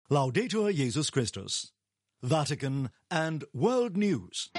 Laudetur Jesus Christus. Vatican and World News.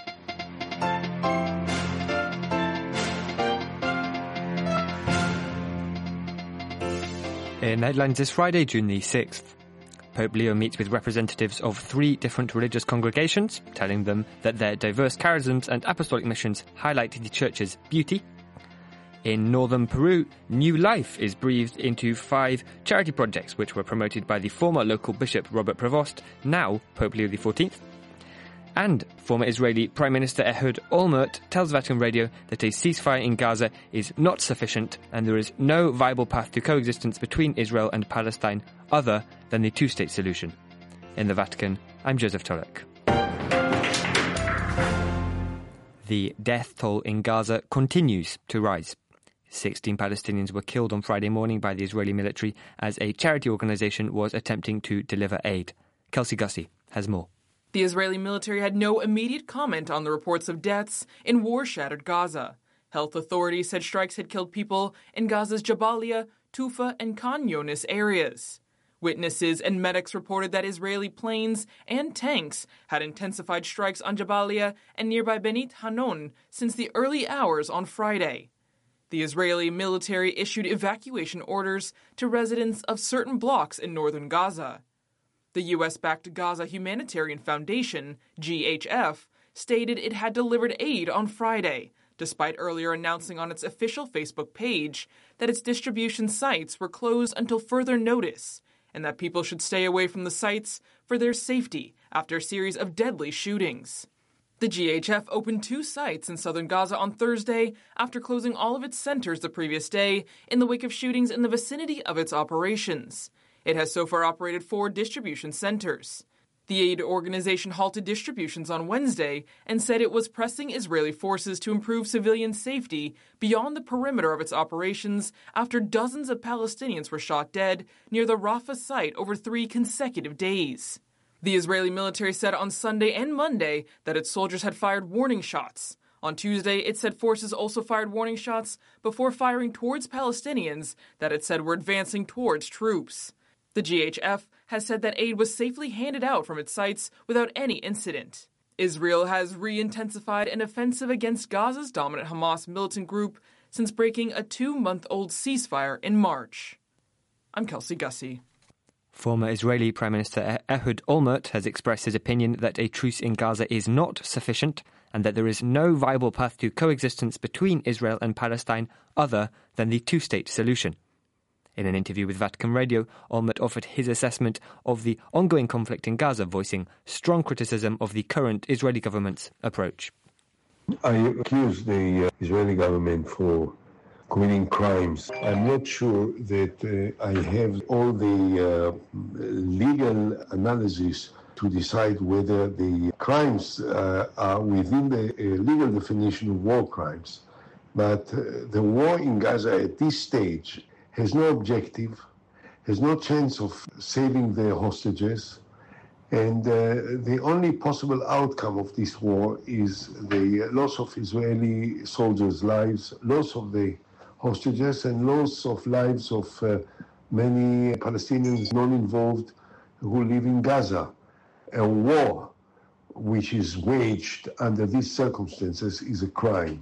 In headlines this Friday, June the 6th, Pope Leo meets with representatives of 3 different religious congregations, telling them that their diverse charisms and apostolic missions highlight the Church's beauty. In northern Peru, new life is breathed into 5 charity projects which were promoted by the former local bishop Robert Prevost, now Pope Leo XIV. And former Israeli Prime Minister Ehud Olmert tells Vatican Radio that a ceasefire in Gaza is not sufficient and there is no viable path to coexistence between Israel and Palestine other than the two-state solution. In the Vatican, I'm Joseph Tolek. The death toll in Gaza continues to rise. 16 Palestinians were killed on Friday morning by the Israeli military as a charity organisation was attempting to deliver aid. Kelsey Gussie has more. The Israeli military had no immediate comment on the reports of deaths in war-shattered Gaza. Health authorities said strikes had killed people in Gaza's Jabalia, Tufa, and Khan Younis areas. Witnesses and medics reported that Israeli planes and tanks had intensified strikes on Jabalia and nearby Benit Hanon since the early hours on Friday. The Israeli military issued evacuation orders to residents of certain blocks in northern Gaza. The U.S.-backed Gaza Humanitarian Foundation, GHF, stated it had delivered aid on Friday, despite earlier announcing on its official Facebook page that its distribution sites were closed until further notice, and that people should stay away from the sites for their safety after a series of deadly shootings. The GHF opened 2 sites in southern Gaza on Thursday after closing all of its centers the previous day in the wake of shootings in the vicinity of its operations. It has so far operated 4 distribution centers. The aid organization halted distributions on Wednesday and said it was pressing Israeli forces to improve civilian safety beyond the perimeter of its operations after dozens of Palestinians were shot dead near the Rafah site over 3 consecutive days. The Israeli military said on Sunday and Monday that its soldiers had fired warning shots. On Tuesday, it said forces also fired warning shots before firing towards Palestinians that it said were advancing towards troops. The GHF has said that aid was safely handed out from its sites without any incident. Israel has re-intensified an offensive against Gaza's dominant Hamas militant group since breaking a 2-month-old ceasefire in March. I'm Kelsey Gussie. Former Israeli Prime Minister Ehud Olmert has expressed his opinion that a truce in Gaza is not sufficient and that there is no viable path to coexistence between Israel and Palestine other than the two-state solution. In an interview with Vatican Radio, Olmert offered his assessment of the ongoing conflict in Gaza, voicing strong criticism of the current Israeli government's approach. I accuse the Israeli government for committing crimes. I'm not sure that I have all the legal analysis to decide whether the crimes are within the legal definition of war crimes. But the war in Gaza at this stage has no objective, has no chance of saving the hostages, and the only possible outcome of this war is the loss of Israeli soldiers' lives, loss of the hostages, and loss of lives of many Palestinians non-involved who live in Gaza. A war which is waged under these circumstances is a crime.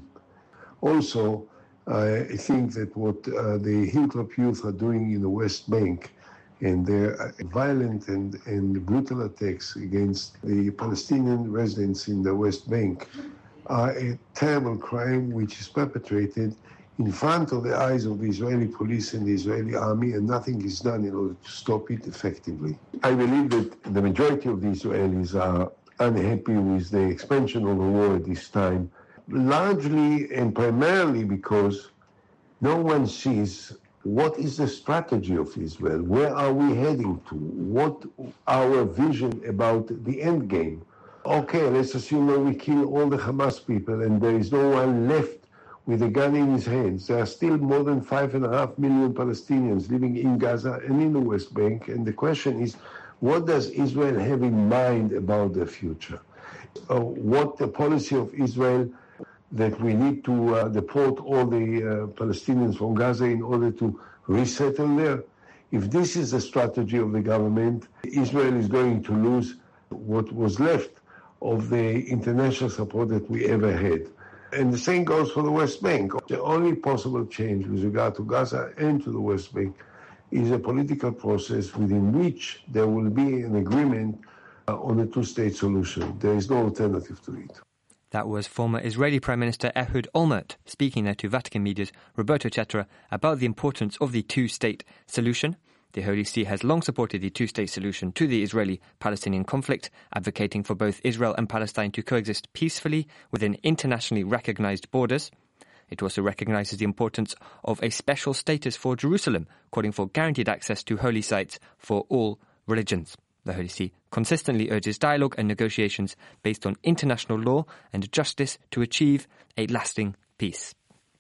Also, I think that what the Hilltop youth are doing in the West Bank and their violent and brutal attacks against the Palestinian residents in the West Bank are a terrible crime which is perpetrated in front of the eyes of the Israeli police and the Israeli army, and nothing is done in order to stop it effectively. I believe that the majority of the Israelis are unhappy with the expansion of the war at this time, largely and primarily because no one sees what is the strategy of Israel, where are we heading to, what our vision about the end game. Okay, let's assume that we kill all the Hamas people and there is no one left with a gun in his hands. There are still more than 5.5 million Palestinians living in Gaza and in the West Bank, and the question is, what does Israel have in mind about their future? What the policy of Israel that we need to deport all the Palestinians from Gaza in order to resettle there? If this is the strategy of the government, Israel is going to lose what was left of the international support that we ever had. And the same goes for the West Bank. The only possible change with regard to Gaza and to the West Bank is a political process within which there will be an agreement on a two-state solution. There is no alternative to it. That was former Israeli Prime Minister Ehud Olmert speaking there to Vatican media's Roberto Cetra about the importance of the two-state solution. The Holy See has long supported the two-state solution to the Israeli-Palestinian conflict, advocating for both Israel and Palestine to coexist peacefully within internationally recognized borders. It also recognizes the importance of a special status for Jerusalem, calling for guaranteed access to holy sites for all religions. The Holy See consistently urges dialogue and negotiations based on international law and justice to achieve a lasting peace.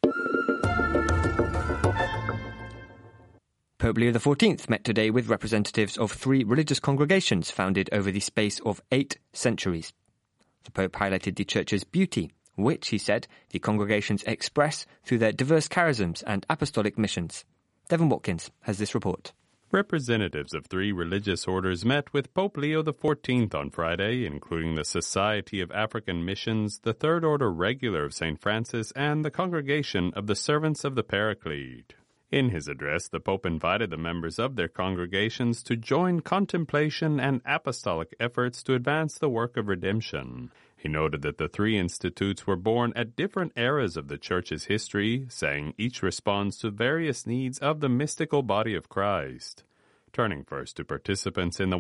Pope Leo XIV met today with representatives of 3 religious congregations founded over the space of 8 centuries. The Pope highlighted the Church's beauty, which, he said, the congregations express through their diverse charisms and apostolic missions. Devon Watkins has this report. Representatives of 3 religious orders met with Pope Leo XIV on Friday, including the Society of African Missions, the Third Order Regular of St. Francis, and the Congregation of the Servants of the Paraclete. In his address, the Pope invited the members of their congregations to join contemplation and apostolic efforts to advance the work of redemption. He noted that the 3 institutes were born at different eras of the Church's history, saying each responds to various needs of the mystical body of Christ. Turning first to participants in the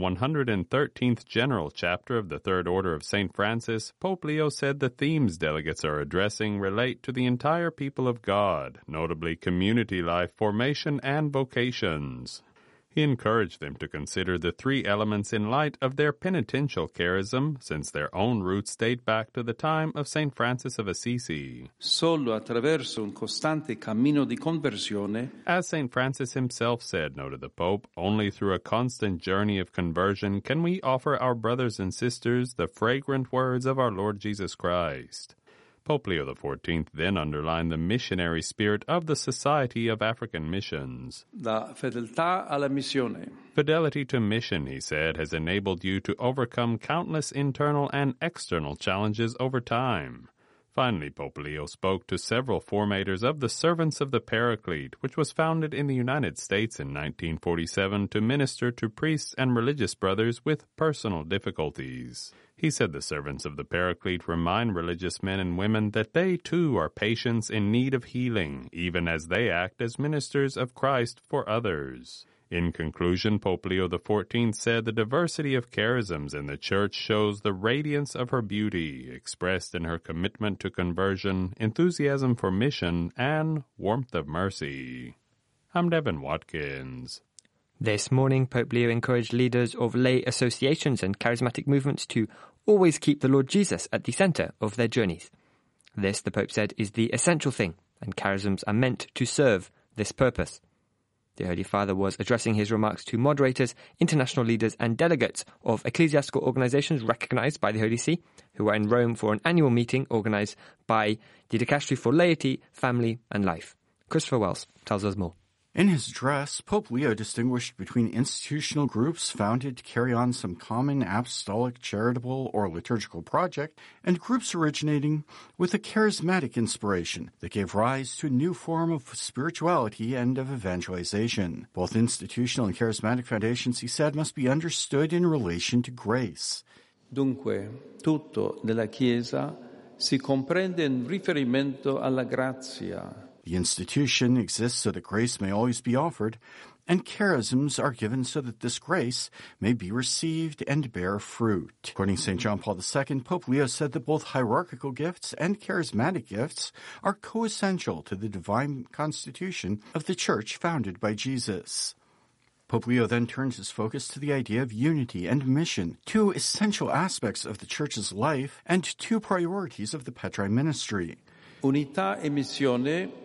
113th General Chapter of the Third Order of St. Francis, Pope Leo said the themes delegates are addressing relate to the entire people of God, notably community life, formation, and vocations. He encouraged them to consider the 3 elements in light of their penitential charism, since their own roots date back to the time of St. Francis of Assisi. Solo attraverso un costante cammino di conversione, as St. Francis himself said, noted the Pope, only through a constant journey of conversion can we offer our brothers and sisters the fragrant words of our Lord Jesus Christ. Pope Leo XIV then underlined the missionary spirit of the Society of African Missions. La fedeltà alla missione. Fidelity to mission, he said, has enabled you to overcome countless internal and external challenges over time. Finally, Pope Leo spoke to several formators of the Servants of the Paraclete, which was founded in the United States in 1947 to minister to priests and religious brothers with personal difficulties. He said the Servants of the Paraclete remind religious men and women that they too are patients in need of healing, even as they act as ministers of Christ for others. In conclusion, Pope Leo XIV said the diversity of charisms in the Church shows the radiance of her beauty, expressed in her commitment to conversion, enthusiasm for mission, and warmth of mercy. I'm Devon Watkins. This morning, Pope Leo encouraged leaders of lay associations and charismatic movements to always keep the Lord Jesus at the centre of their journeys. This, the Pope said, is the essential thing, and charisms are meant to serve this purpose. The Holy Father was addressing his remarks to moderators, international leaders and delegates of ecclesiastical organizations recognized by the Holy See, who were in Rome for an annual meeting organized by the Dicastery for Laity, Family and Life. Christopher Wells tells us more. In his address, Pope Leo distinguished between institutional groups founded to carry on some common apostolic, charitable, or liturgical project, and groups originating with a charismatic inspiration that gave rise to a new form of spirituality and of evangelization. Both institutional and charismatic foundations, he said, must be understood in relation to grace. Dunque, tutto nella Chiesa si comprende in riferimento alla grazia. The institution exists so that grace may always be offered, and charisms are given so that this grace may be received and bear fruit. According to St. John Paul II, Pope Leo said that both hierarchical gifts and charismatic gifts are coessential to the divine constitution of the Church founded by Jesus. Pope Leo then turns his focus to the idea of unity and mission, 2 essential aspects of the Church's life and 2 priorities of the Petrine ministry. Unità e missione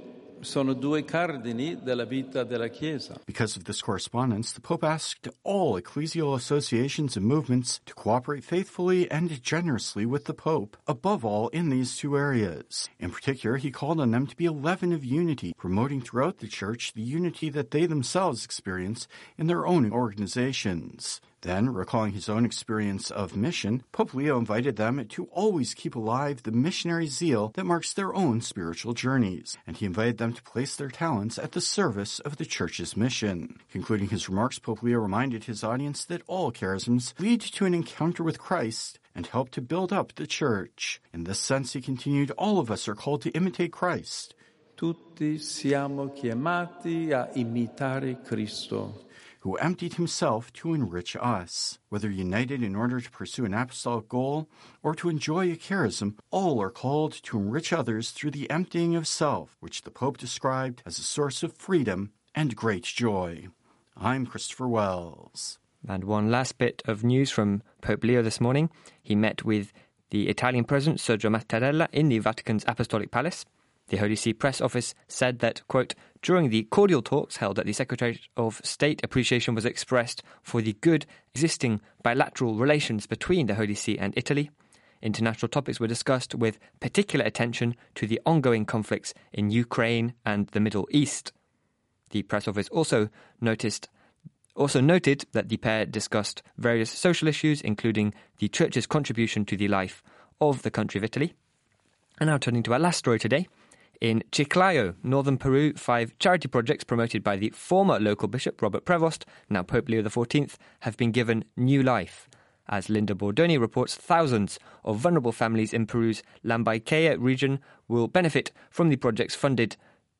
sono due cardini della vita della Chiesa. Because of this correspondence, the Pope asked all ecclesial associations and movements to cooperate faithfully and generously with the Pope, above all in these two areas. In particular, he called on them to be a leaven of unity, promoting throughout the Church the unity that they themselves experience in their own organizations. Then, recalling his own experience of mission, Pope Leo invited them to always keep alive the missionary zeal that marks their own spiritual journeys, and he invited them to place their talents at the service of the Church's mission. Concluding his remarks, Pope Leo reminded his audience that all charisms lead to an encounter with Christ and help to build up the Church. In this sense, he continued, all of us are called to imitate Christ. Tutti siamo chiamati a imitare Cristo, who emptied himself to enrich us. Whether united in order to pursue an apostolic goal or to enjoy a charism, all are called to enrich others through the emptying of self, which the Pope described as a source of freedom and great joy. I'm Christopher Wells. And one last bit of news from Pope Leo this morning. He met with the Italian President Sergio Mattarella in the Vatican's Apostolic Palace. The Holy See Press Office said that, quote, during the cordial talks held at the Secretary of State, appreciation was expressed for the good existing bilateral relations between the Holy See and Italy. International topics were discussed with particular attention to the ongoing conflicts in Ukraine and the Middle East. The Press Office also noted that the pair discussed various social issues, including the Church's contribution to the life of the country of Italy. And now turning to our last story today. In Chiclayo, northern Peru, 5 charity projects promoted by the former local bishop, Robert Prevost, now Pope Leo XIV, have been given new life. As Linda Bordoni reports, thousands of vulnerable families in Peru's Lambayeque region will benefit from the projects founded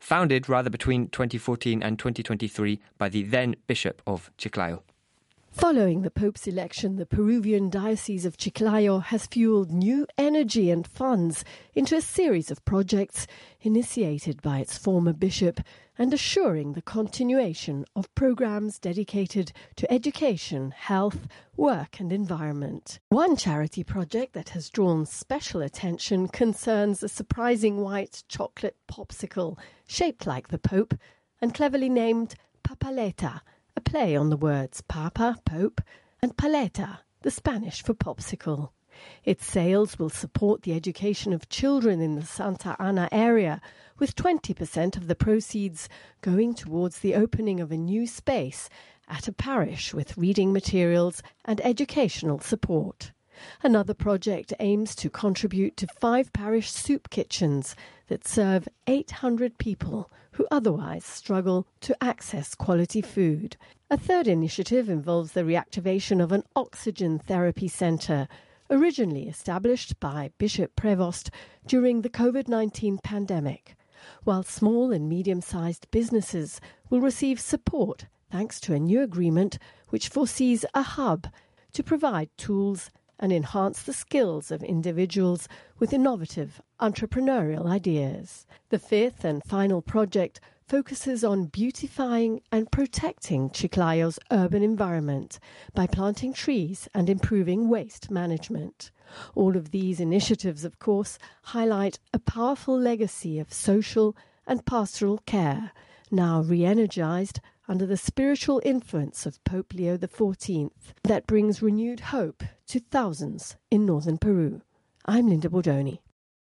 between 2014 and 2023 by the then Bishop of Chiclayo. Following the Pope's election, the Peruvian Diocese of Chiclayo has fueled new energy and funds into a series of projects initiated by its former bishop and assuring the continuation of programs dedicated to education, health, work and environment. One charity project that has drawn special attention concerns a surprising white chocolate popsicle shaped like the Pope and cleverly named Papaleta, a play on the words Papa, Pope, and Paleta, the Spanish for popsicle. Its sales will support the education of children in the Santa Ana area, with 20% of the proceeds going towards the opening of a new space at a parish with reading materials and educational support. Another project aims to contribute to 5 parish soup kitchens that serve 800 people who otherwise struggle to access quality food. A third initiative involves the reactivation of an oxygen therapy centre, originally established by Bishop Prevost during the COVID-19 pandemic, while small and medium-sized businesses will receive support thanks to a new agreement which foresees a hub to provide tools and enhance the skills of individuals with innovative entrepreneurial ideas. The fifth and final project focuses on beautifying and protecting Chiclayo's urban environment by planting trees and improving waste management. All of these initiatives, of course, highlight a powerful legacy of social and pastoral care, now re-energized under the spiritual influence of Pope Leo XIV, that brings renewed hope to thousands in northern Peru. I'm Linda Bordoni.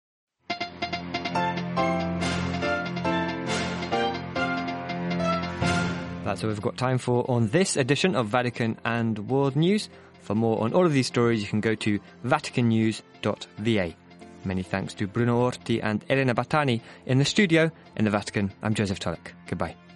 That's all we've got time for on this edition of Vatican and World News. For more on all of these stories, you can go to vaticannews.va. Many thanks to Bruno Orti and Elena Battani in the studio. In the Vatican, I'm Joseph Tulloch. Goodbye.